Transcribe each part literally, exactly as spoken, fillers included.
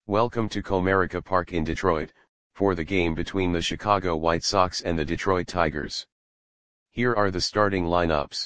Welcome to Comerica Park in Detroit, for the game between the Chicago White Sox and the Detroit Tigers. Here are the starting lineups.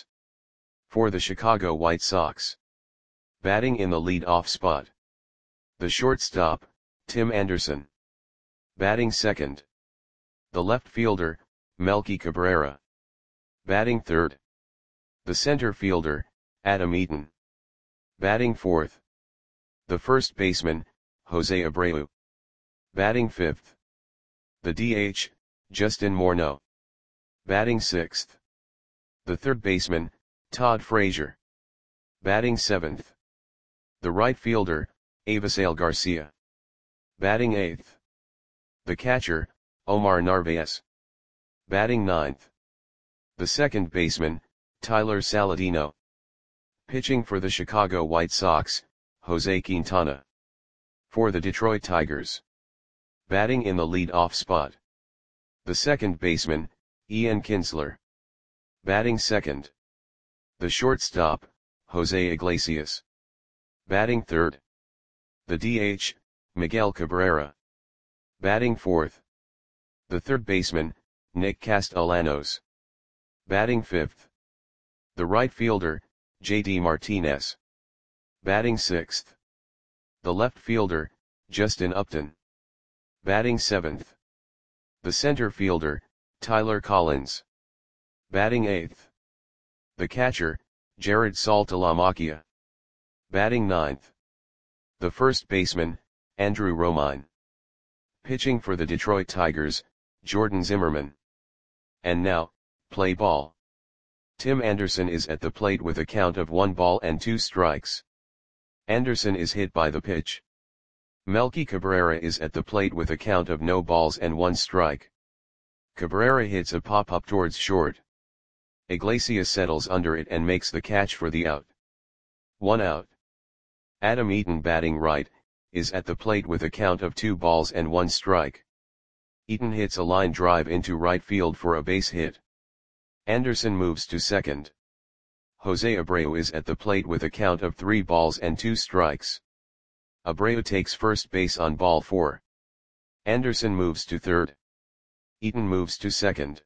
For the Chicago White Sox. Batting in the lead-off spot. The shortstop, Tim Anderson. Batting second. The left fielder, Melky Cabrera. Batting third. The center fielder, Adam Eaton. Batting fourth. The first baseman, Jose Abreu. Batting fifth. The D H, Justin Morneau. Batting sixth. The third baseman, Todd Frazier. Batting seventh. The right fielder, Avisail Garcia. Batting eighth. The catcher, Omar Narvaez. Batting ninth. The second baseman, Tyler Saladino. Pitching for the Chicago White Sox, Jose Quintana. For the Detroit Tigers. Batting in the lead-off spot. The second baseman, Ian Kinsler. Batting second. The shortstop, Jose Iglesias. Batting third. The D H, Miguel Cabrera. Batting fourth. The third baseman, Nick Castellanos. Batting fifth. The right fielder, J D Martinez. Batting sixth. The left fielder, Justin Upton. Batting seventh. The center fielder, Tyler Collins. Batting eighth. The catcher, Jared Saltalamacchia. Batting ninth. The first baseman, Andrew Romine. Pitching for the Detroit Tigers, Jordan Zimmermann. And now, play ball. Tim Anderson is at the plate with a count of one ball and two strikes. Anderson is hit by the pitch. Melky Cabrera is at the plate with a count of no balls and one strike. Cabrera hits a pop-up towards short. Iglesias settles under it and makes the catch for the out. One out. Adam Eaton, batting right, is at the plate with a count of two balls and one strike. Eaton hits a line drive into right field for a base hit. Anderson moves to second. Jose Abreu is at the plate with a count of three balls and two strikes. Abreu takes first base on ball four. Anderson moves to third. Eaton moves to second.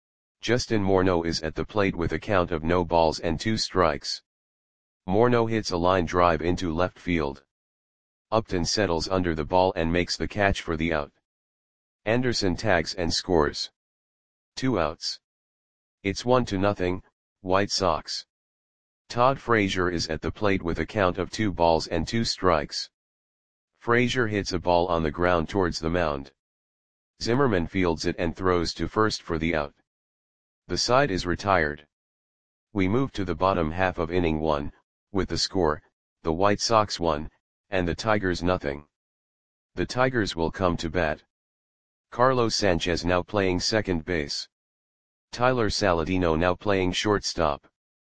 Justin Morneau is at the plate with a count of no balls and two strikes. Morneau hits a line drive into left field. Upton settles under the ball and makes the catch for the out. Anderson tags and scores. Two outs. It's one to nothing, White Sox. Todd Frazier is at the plate with a count of two balls and two strikes. Frazier hits a ball on the ground towards the mound. Zimmermann fields it and throws to first for the out. The side is retired. We move to the bottom half of inning one, with the score, the White Sox one, and the Tigers nothing. The Tigers will come to bat. Carlos Sanchez now playing second base. Tyler Saladino now playing shortstop.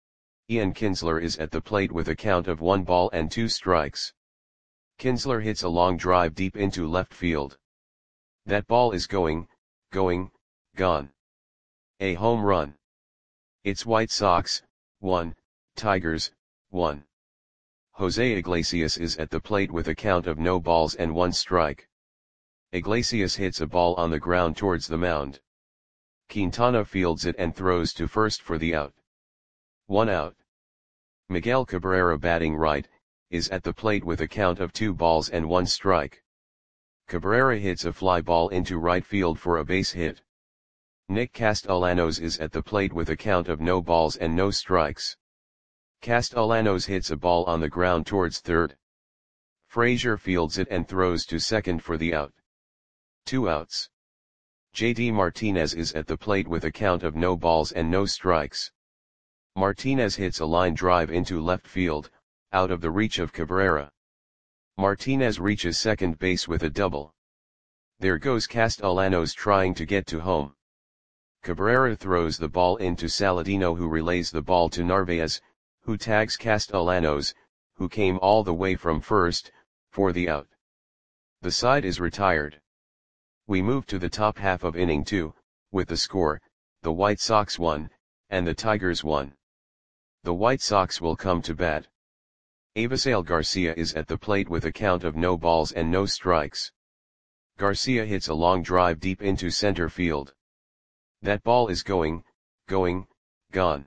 Ian Kinsler is at the plate with a count of one ball and two strikes. Kinsler hits a long drive deep into left field. That ball is going, going, gone. A home run. It's White Sox, one, Tigers, one. Jose Iglesias is at the plate with a count of no balls and one strike. Iglesias hits a ball on the ground towards the mound. Quintana fields it and throws to first for the out. One out. Miguel Cabrera, batting right, is at the plate with a count of two balls and one strike. Cabrera hits a fly ball into right field for a base hit. Nick Castellanos is at the plate with a count of no balls and no strikes. Castellanos hits a ball on the ground towards third. Frazier fields it and throws to second for the out. Two outs. J D Martinez is at the plate with a count of no balls and no strikes. Martinez hits a line drive into left field, out of the reach of Cabrera. Martinez reaches second base with a double. There goes Castellanos trying to get to home. Cabrera throws the ball into Saladino, who relays the ball to Narvaez, who tags Castellanos, who came all the way from first, for the out. The side is retired. We move to the top half of inning two, with the score, the White Sox one, and the Tigers one. The White Sox will come to bat. Avisail Garcia is at the plate with a count of no balls and no strikes. Garcia hits a long drive deep into center field. That ball is going, going, gone.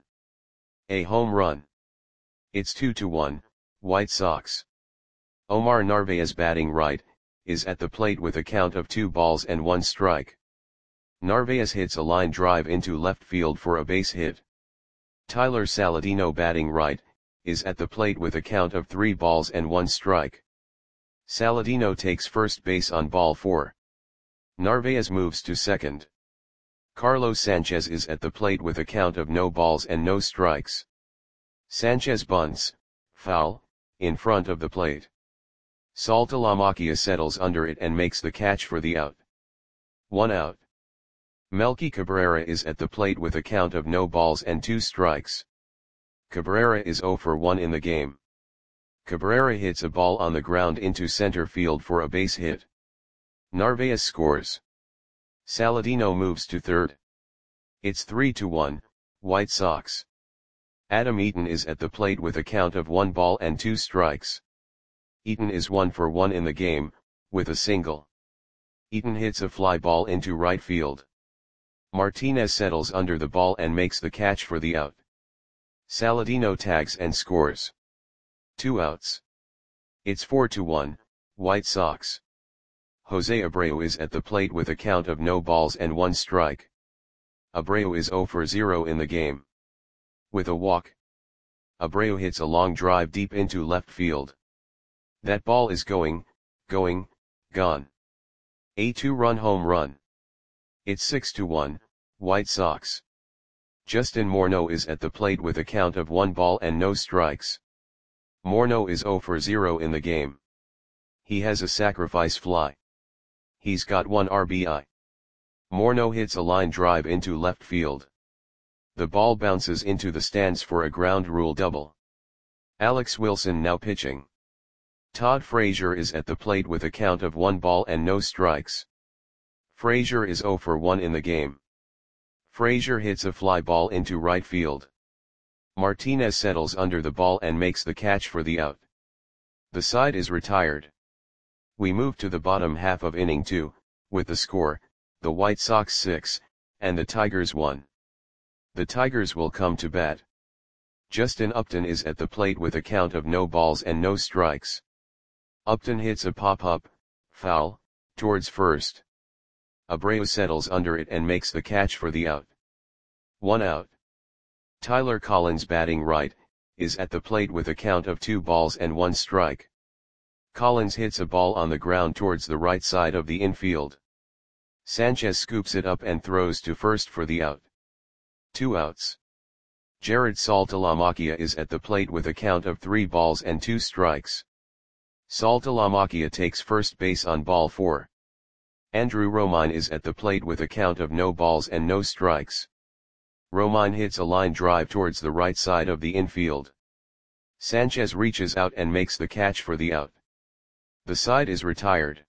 A home run. It's two to one, White Sox. Omar Narvaez, batting right, is at the plate with a count of two balls and one strike. Narvaez hits a line drive into left field for a base hit. Tyler Saladino, batting right, is at the plate with a count of three balls and one strike. Saladino takes first base on ball four. Narvaez moves to second. Carlos Sanchez is at the plate with a count of no balls and no strikes. Sanchez bunts, foul, in front of the plate. Saltalamacchia settles under it and makes the catch for the out. One out. Melky Cabrera is at the plate with a count of no balls and two strikes. Cabrera is zero for one in the game. Cabrera hits a ball on the ground into center field for a base hit. Narvaez scores. Saladino moves to third. It's three to one, White Sox. Adam Eaton is at the plate with a count of one ball and two strikes. Eaton is one for one in the game, with a single. Eaton hits a fly ball into right field. Martinez settles under the ball and makes the catch for the out. Saladino tags and scores. Two outs. It's four to one, White Sox. Jose Abreu is at the plate with a count of no balls and one strike. Abreu is zero for zero in the game. With a walk. Abreu hits a long drive deep into left field. That ball is going, going, gone. A two-run home run. It's six to one, White Sox. Justin Morneau is at the plate with a count of one ball and no strikes. Morneau is zero for zero in the game. He has a sacrifice fly. He's got one R B I. Morneau hits a line drive into left field. The ball bounces into the stands for a ground rule double. Alex Wilson now pitching. Todd Frazier is at the plate with a count of one ball and no strikes. Frazier is zero for one in the game. Frazier hits a fly ball into right field. Martinez settles under the ball and makes the catch for the out. The side is retired. We move to the bottom half of inning two, with the score, the White Sox six, and the Tigers one. The Tigers will come to bat. Justin Upton is at the plate with a count of no balls and no strikes. Upton hits a pop-up, foul, towards first. Abreu settles under it and makes the catch for the out. One out. Tyler Collins, batting right, is at the plate with a count of two balls and one strike. Collins hits a ball on the ground towards the right side of the infield. Sanchez scoops it up and throws to first for the out. Two outs. Jared Saltalamacchia is at the plate with a count of three balls and two strikes. Saltalamacchia takes first base on ball four. Andrew Romine is at the plate with a count of no balls and no strikes. Romine hits a line drive towards the right side of the infield. Sanchez reaches out and makes the catch for the out. The side is retired.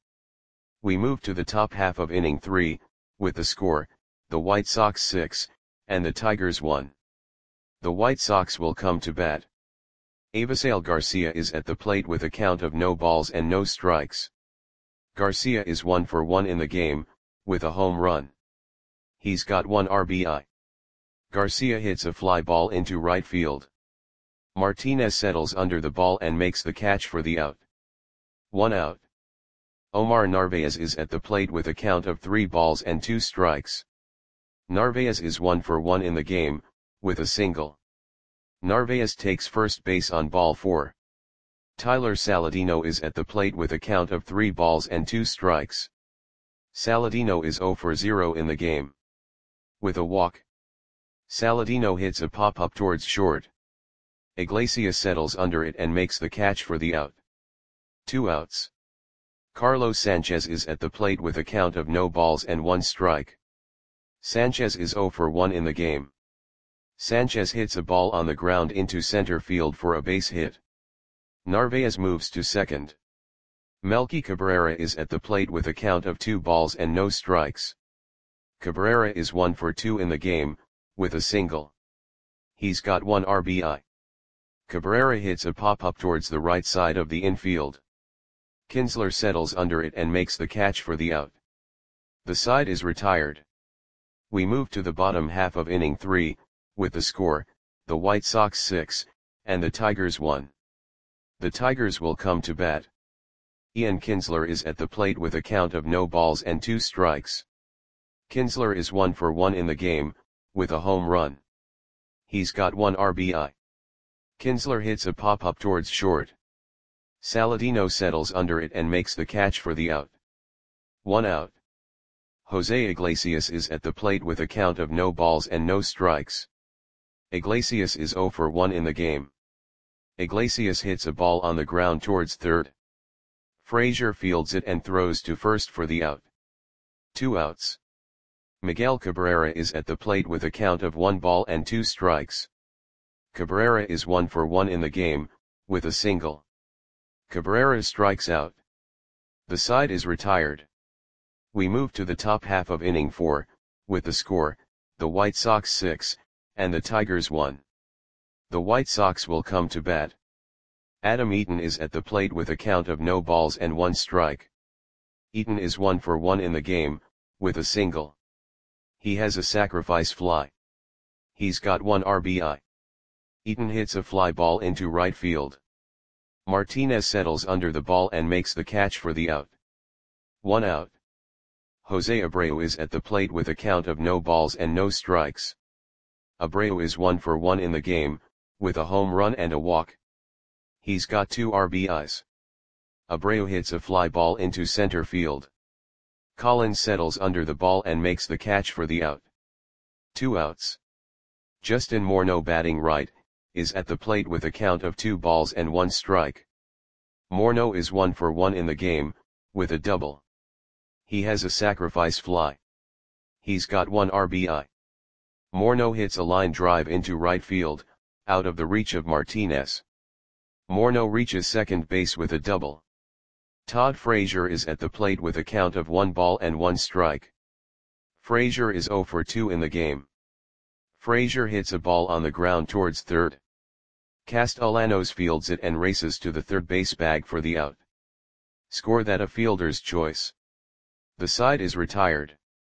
We move to the top half of inning three, with the score, the White Sox six, and the Tigers one. The White Sox will come to bat. Avisail Garcia is at the plate with a count of no balls and no strikes. Garcia is one for one in the game, with a home run. He's got one R B I. Garcia hits a fly ball into right field. Martinez settles under the ball and makes the catch for the out. One out. Omar Narvaez is at the plate with a count of three balls and two strikes. Narvaez is one for one in the game, with a single. Narvaez takes first base on ball four. Tyler Saladino is at the plate with a count of three balls and two strikes. Saladino is zero for zero in the game. With a walk. Saladino hits a pop-up towards short. Iglesias settles under it and makes the catch for the out. Two outs. Carlos Sanchez is at the plate with a count of no balls and one strike. Sanchez is zero for one in the game. Sanchez hits a ball on the ground into center field for a base hit. Narvaez moves to second. Melky Cabrera is at the plate with a count of two balls and no strikes. Cabrera is one for two in the game, with a single. He's got one R B I. Cabrera hits a pop-up towards the right side of the infield. Kinsler settles under it and makes the catch for the out. The side is retired. We move to the bottom half of inning three, with the score, the White Sox six, and the Tigers one. The Tigers will come to bat. Ian Kinsler is at the plate with a count of no balls and two strikes. Kinsler is one for one in the game, with a home run. He's got one R B I. Kinsler hits a pop-up towards short. Saladino settles under it and makes the catch for the out. One out. Jose Iglesias is at the plate with a count of no balls and no strikes. Iglesias is zero for one in the game. Iglesias hits a ball on the ground towards third. Frazier fields it and throws to first for the out. Two outs. Miguel Cabrera is at the plate with a count of one ball and two strikes. Cabrera is one for one in the game, with a single. Cabrera strikes out. The side is retired. We move to the top half of inning four, with the score, the White Sox six, and the Tigers one. The White Sox will come to bat. Adam Eaton is at the plate with a count of no balls and one strike. Eaton is one for one in the game, with a single. He has a sacrifice fly. He's got one R B I. Eaton hits a fly ball into right field. Martinez settles under the ball and makes the catch for the out. One out. Jose Abreu is at the plate with a count of no balls and no strikes. Abreu is one for one in the game, with a home run and a walk. He's got two R B Is. Abreu hits a fly ball into center field. Collins settles under the ball and makes the catch for the out. Two outs. Justin Morneau, batting right, is at the plate with a count of two balls and one strike. Morneau is one for one in the game, with a double. He has a sacrifice fly. He's got one R B I. Morneau hits a line drive into right field, out of the reach of Martinez. Morneau reaches second base with a double. Todd Frazier is at the plate with a count of one ball and one strike. Frazier is zero for two in the game. Frazier hits a ball on the ground towards third. Castellanos fields it and races to the third base bag for the out. Score that a fielder's choice. The side is retired.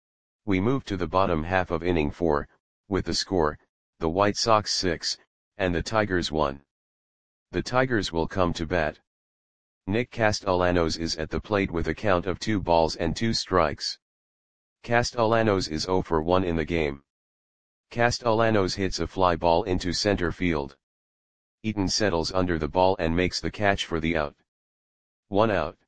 We move to the bottom half of inning four, with the score, the White Sox six, and the Tigers one. The Tigers will come to bat. Nick Castellanos is at the plate with a count of two balls and two strikes. Castellanos is zero for one in the game. Castellanos hits a fly ball into center field. Eaton settles under the ball and makes the catch for the out. One out.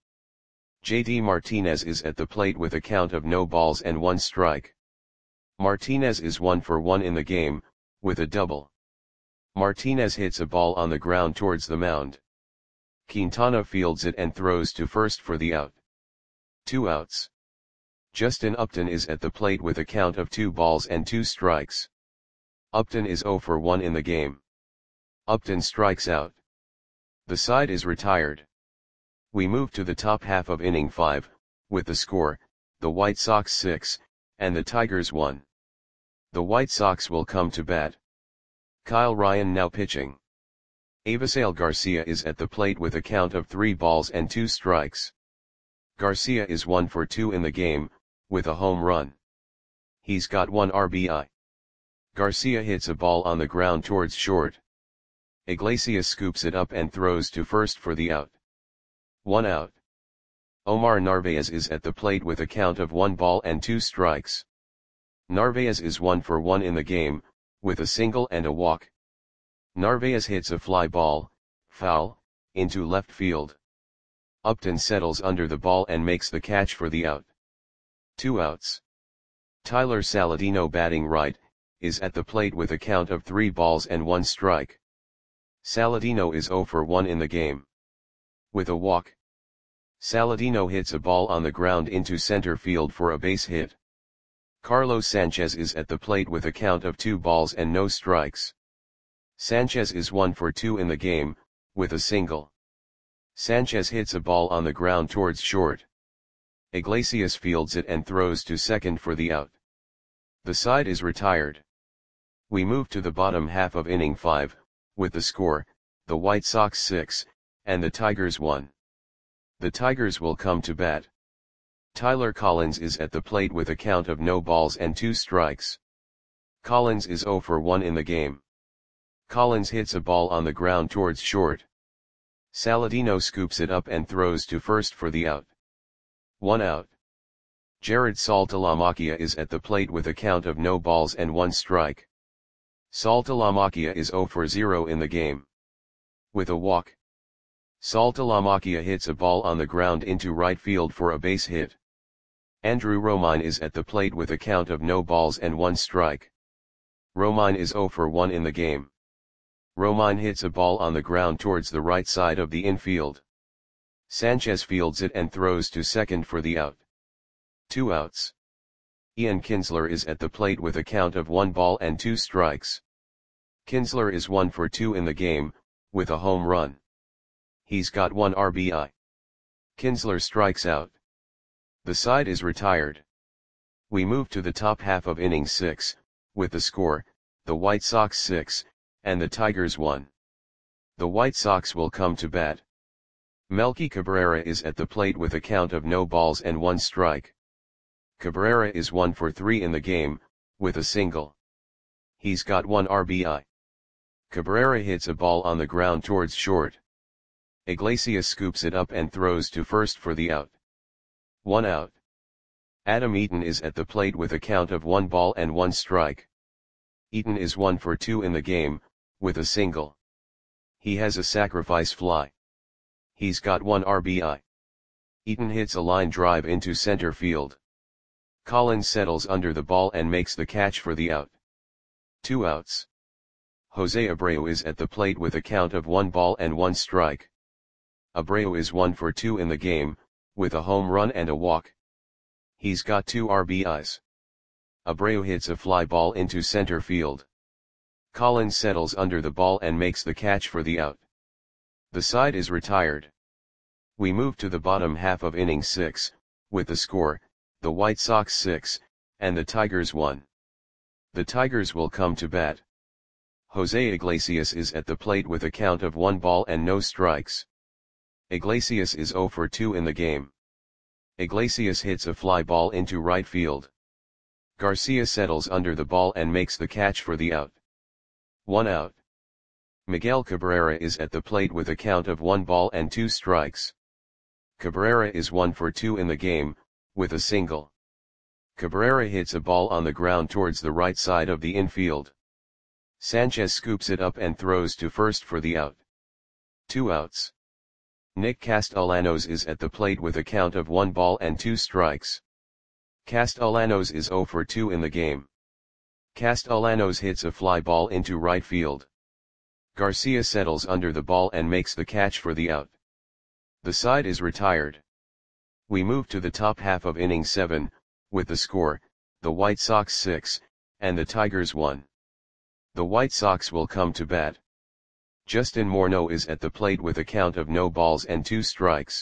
J D Martinez is at the plate with a count of no balls and one strike. Martinez is one for one in the game, with a double. Martinez hits a ball on the ground towards the mound. Quintana fields it and throws to first for the out. Two outs. Justin Upton is at the plate with a count of two balls and two strikes. Upton is zero for one in the game. Upton strikes out. The side is retired. We move to the top half of inning five, with the score, the White Sox six, and the Tigers one. The White Sox will come to bat. Kyle Ryan now pitching. Avisail Garcia is at the plate with a count of three balls and two strikes. Garcia is one for two in the game, with a home run. He's got one R B I. Garcia hits a ball on the ground towards short. Iglesias scoops it up and throws to first for the out. One out. Omar Narvaez is at the plate with a count of one ball and two strikes. Narvaez is one for one in the game, with a single and a walk. Narvaez hits a fly ball, foul, into left field. Upton settles under the ball and makes the catch for the out. Two outs. Tyler Saladino, batting right, is at the plate with a count of three balls and one strike. Saladino is zero for one in the game. With a walk. Saladino hits a ball on the ground into center field for a base hit. Carlos Sanchez is at the plate with a count of two balls and no strikes. Sanchez is one for two in the game, with a single. Sanchez hits a ball on the ground towards short. Iglesias fields it and throws to second for the out. The side is retired. We move to the bottom half of inning five, with the score, the White Sox six, and the Tigers one. The Tigers will come to bat. Tyler Collins is at the plate with a count of no balls and two strikes. Collins is zero for one in the game. Collins hits a ball on the ground towards short. Saladino scoops it up and throws to first for the out. One out. Jared Saltalamacchia is at the plate with a count of no balls and one strike. Saltalamacchia is zero for zero in the game. With a walk, Saltalamacchia hits a ball on the ground into right field for a base hit. Andrew Romine is at the plate with a count of no balls and one strike. Romine is zero for one in the game. Romine hits a ball on the ground towards the right side of the infield. Sanchez fields it and throws to second for the out. Two outs. Ian Kinsler is at the plate with a count of one ball and two strikes. Kinsler is one for two in the game, with a home run. He's got one R B I. Kinsler strikes out. The side is retired. We move to the top half of inning six, with the score, the White Sox six, and the Tigers one. The White Sox will come to bat. Melky Cabrera is at the plate with a count of no balls and one strike. Cabrera is one for three in the game, with a single. He's got one R B I. Cabrera hits a ball on the ground towards short. Iglesias scoops it up and throws to first for the out. One out. Adam Eaton is at the plate with a count of one ball and one strike. Eaton is one for two in the game, with a single. He has a sacrifice fly. He's got one R B I. Eaton hits a line drive into center field. Collins settles under the ball and makes the catch for the out. Two outs. Jose Abreu is at the plate with a count of one ball and one strike. Abreu is one for two in the game, with a home run and a walk. He's got two R B Is. Abreu hits a fly ball into center field. Collins settles under the ball and makes the catch for the out. The side is retired. We move to the bottom half of inning six, with the score, the White Sox six, and the Tigers one. The Tigers will come to bat. Jose Iglesias is at the plate with a count of one ball and no strikes. Iglesias is zero for two in the game. Iglesias hits a fly ball into right field. Garcia settles under the ball and makes the catch for the out. One out. Miguel Cabrera is at the plate with a count of one ball and two strikes. Cabrera is one for two in the game, with a single. Cabrera hits a ball on the ground towards the right side of the infield. Sanchez scoops it up and throws to first for the out. Two outs. Nick Castellanos is at the plate with a count of one ball and two strikes. Castellanos is zero for two in the game. Castellanos hits a fly ball into right field. Garcia settles under the ball and makes the catch for the out. The side is retired. We move to the top half of inning seven, with the score, the White Sox six, and the Tigers one. The White Sox will come to bat. Justin Morneau is at the plate with a count of no balls and two strikes.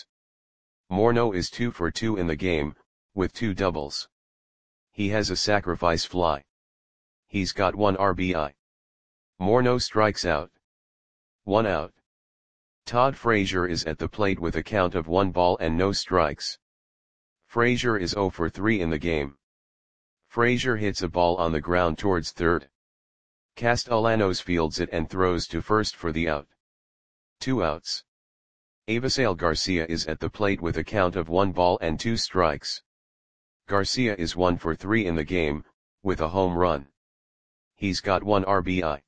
Morneau is two for two in the game, with two doubles. He has a sacrifice fly. He's got one R B I. Morneau strikes out. One out. Todd Frazier is at the plate with a count of one ball and no strikes. Frazier is zero for three in the game. Frazier hits a ball on the ground towards third. Castellanos fields it and throws to first for the out. Two outs. Avisail Garcia is at the plate with a count of one ball and two strikes. Garcia is one for three in the game, with a home run. He's got one R B I.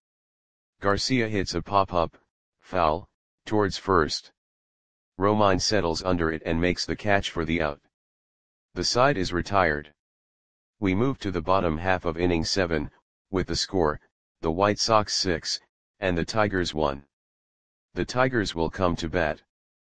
Garcia hits a pop-up, foul, towards first. Romine settles under it and makes the catch for the out. The side is retired. We move to the bottom half of inning seven, with the score, the White Sox six, and the Tigers one. The Tigers will come to bat.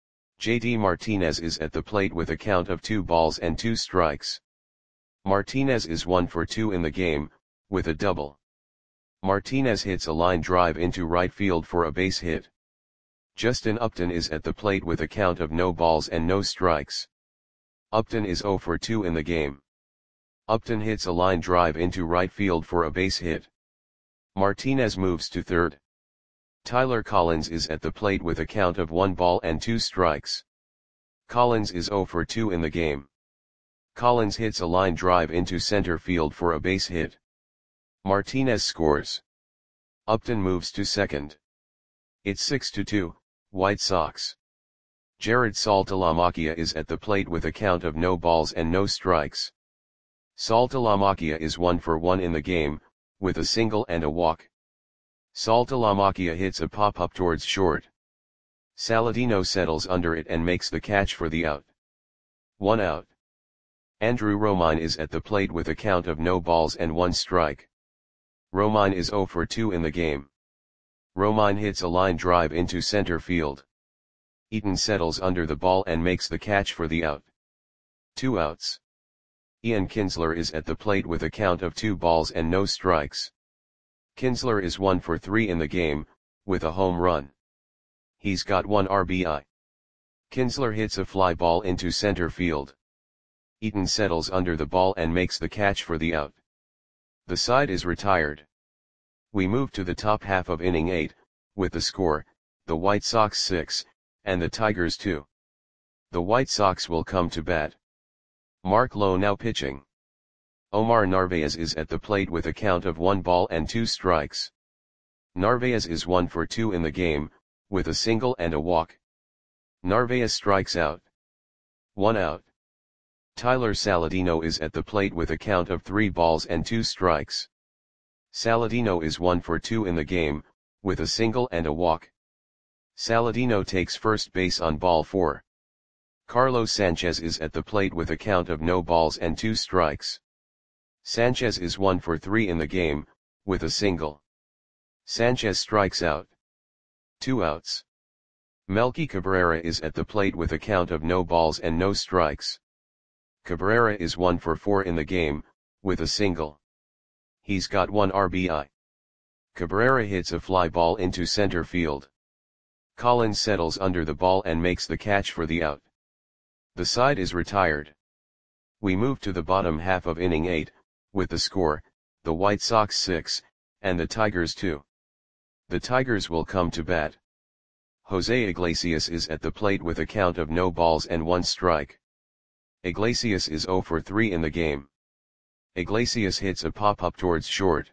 J D Martinez is at the plate with a count of two balls and two strikes. Martinez is one for two in the game, with a double. Martinez hits a line drive into right field for a base hit. Justin Upton is at the plate with a count of no balls and no strikes. Upton is zero for two in the game. Upton hits a line drive into right field for a base hit. Martinez moves to third. Tyler Collins is at the plate with a count of one ball and two strikes. Collins is zero for two in the game. Collins hits a line drive into center field for a base hit. Martinez scores. Upton moves to second. It's six to two, White Sox. Jared Saltalamacchia is at the plate with a count of no balls and no strikes. Saltalamacchia is one for one in the game, with a single and a walk. Saltalamacchia hits a pop-up towards short. Saladino settles under it and makes the catch for the out. One out. Andrew Romine is at the plate with a count of no balls and one strike. Romine is zero for two in the game. Romine hits a line drive into center field. Eaton settles under the ball and makes the catch for the out. Two outs. Ian Kinsler is at the plate with a count of two balls and no strikes. Kinsler is one for three in the game, with a home run. He's got one R B I. Kinsler hits a fly ball into center field. Eaton settles under the ball and makes the catch for the out. The side is retired. We move to the top half of inning eight, with the score, the White Sox six, and the Tigers two. The White Sox will come to bat. Mark Lowe now pitching. Omar Narvaez is at the plate with a count of one ball and two strikes. Narvaez is one for two in the game, with a single and a walk. Narvaez strikes out. One out. Tyler Saladino is at the plate with a count of three balls and two strikes. Saladino is one for two in the game, with a single and a walk. Saladino takes first base on ball four. Carlos Sanchez is at the plate with a count of no balls and two strikes. Sanchez is one for three in the game, with a single. Sanchez strikes out. Two outs. Melky Cabrera is at the plate with a count of no balls and no strikes. Cabrera is one for four in the game, with a single. He's got one R B I. Cabrera hits a fly ball into center field. Collins settles under the ball and makes the catch for the out. The side is retired. We move to the bottom half of inning eight, with the score, the White Sox six, and the Tigers two. The Tigers will come to bat. Jose Iglesias is at the plate with a count of no balls and one strike. Iglesias is zero for three in the game. Iglesias hits a pop-up towards short.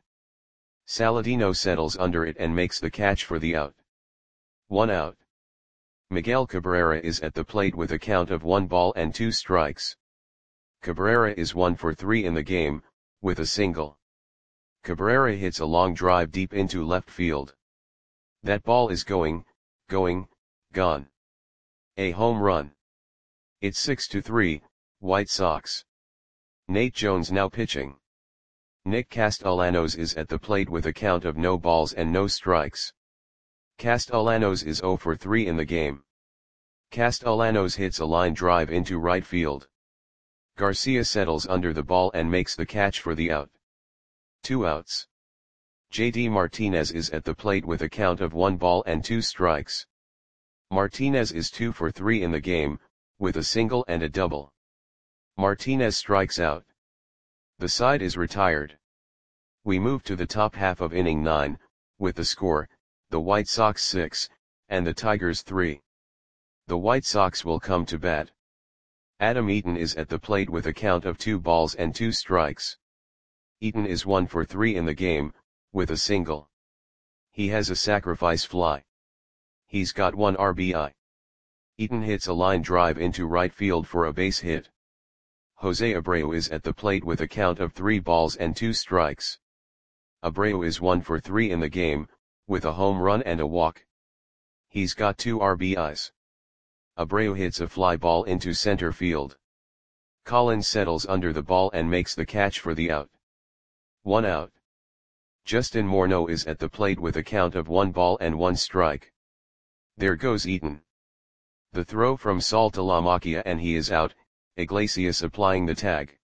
Saladino settles under it and makes the catch for the out. One out. Miguel Cabrera is at the plate with a count of one ball and two strikes. Cabrera is one for three in the game, with a single. Cabrera hits a long drive deep into left field. That ball is going, going, gone. A home run. It's six to three, White Sox. Nate Jones now pitching. Nick Castellanos is at the plate with a count of no balls and no strikes. Castellanos is zero for three in the game. Castellanos hits a line drive into right field. Garcia settles under the ball and makes the catch for the out. Two outs. J D Martinez is at the plate with a count of one ball and two strikes. Martinez is two for three in the game, with a single and a double. Martinez strikes out. The side is retired. We move to the top half of inning nine, with the score, the White Sox six, and the Tigers three. The White Sox will come to bat. Adam Eaton is at the plate with a count of two balls and two strikes. Eaton is one for three in the game, with a single. He has a sacrifice fly. He's got one R B I. Eaton hits a line drive into right field for a base hit. Jose Abreu is at the plate with a count of three balls and two strikes. Abreu is one for three in the game, with a home run and a walk. He's got two R B Is. Abreu hits a fly ball into center field. Collins settles under the ball and makes the catch for the out. One out. Justin Morneau is at the plate with a count of one ball and one strike. There goes Eaton. The throw from Saltalamacchia and he is out, Iglesias applying the tag.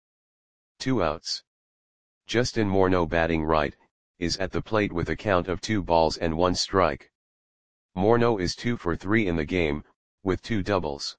Two outs. Justin Morneau batting right, is at the plate with a count of two balls and one strike. Morneau is two for three in the game, with two doubles.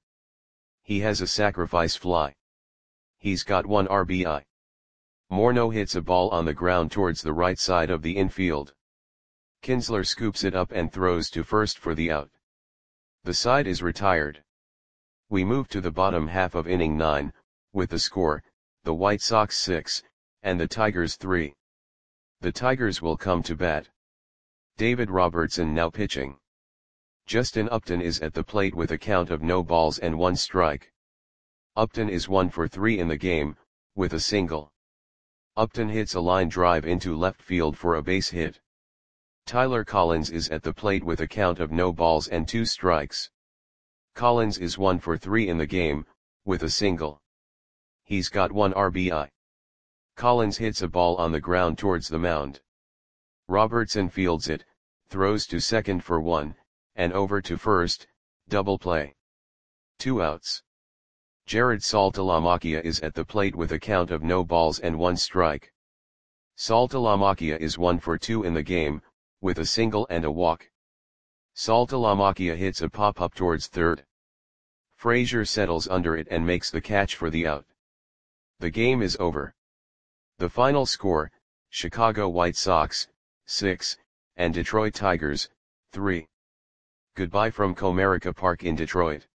He has a sacrifice fly. He's got one R B I. Morneau hits a ball on the ground towards the right side of the infield. Kinsler scoops it up and throws to first for the out. The side is retired. We move to the bottom half of inning nine, with the score, the White Sox six, and the Tigers three. The Tigers will come to bat. David Robertson now pitching. Justin Upton is at the plate with a count of no balls and one strike. Upton is one for three in the game, with a single. Upton hits a line drive into left field for a base hit. Tyler Collins is at the plate with a count of no balls and two strikes. Collins is one for three in the game, with a single. He's got one R B I. Collins hits a ball on the ground towards the mound. Robertson fields it, throws to second for one, and over to first, double play. Two outs. Jared Saltalamacchia is at the plate with a count of no balls and one strike. Saltalamacchia is one for two in the game, with a single and a walk. Saltalamacchia hits a pop-up towards third. Frazier settles under it and makes the catch for the out. The game is over. The final score, Chicago White Sox, six, and Detroit Tigers, three. Goodbye from Comerica Park in Detroit.